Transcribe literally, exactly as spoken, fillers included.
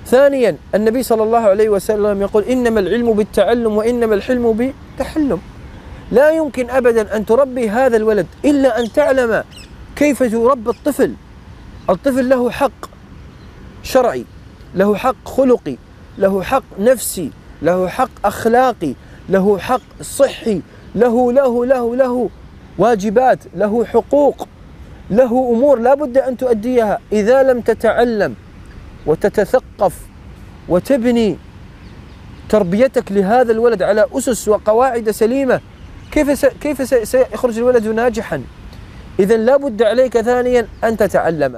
ثانيا النبي صلى الله عليه وسلم يقول إنما العلم بالتعلم وإنما الحلم بالتحلم. لا يمكن أبدا أن تربي هذا الولد إلا أن تعلم كيف تربي الطفل. الطفل له حق شرعي، له حق خلقي، له حق نفسي، له حق أخلاقي، له حق صحي، له له له له واجبات، له حقوق، له أمور لا بد أن تؤديها. إذا لم تتعلم وتتثقف وتبني تربيتك لهذا الولد على أسس وقواعد سليمة، كيف كيف سيخرج الولد ناجحا؟ إذن لا بد عليك ثانيا أن تتعلم.